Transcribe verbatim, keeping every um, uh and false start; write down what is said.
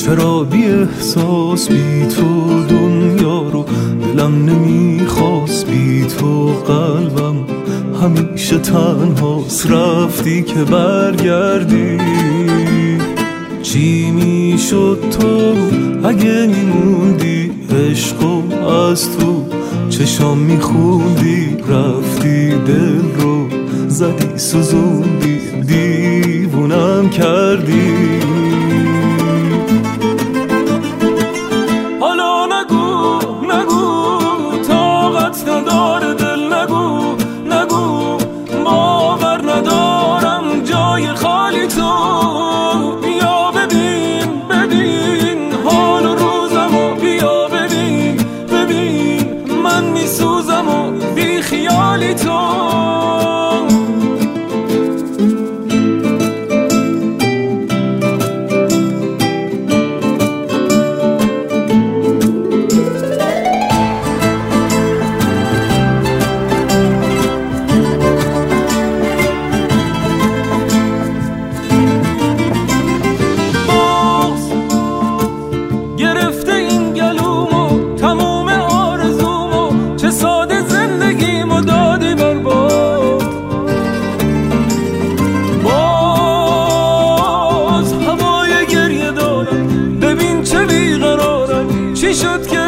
چرا بی احساس بی تو دنیا رو دلم نمیخواست، بی تو قلبم همیشه تنهاست. رفتی که برگردی چی میشد تو اگه میموندی؟ عشقم از تو چشام میخوندی، رفتی دل رو زدی سوزوندی، دیوونم کردی. حالا نگو نگو طاقت نداره دل، نگو نگو باور ندارم جای خالی تو. بیا ببین ببین حال و روزمو، بیا ببین ببین من میسوزم و بی خیالی تو. چی شد که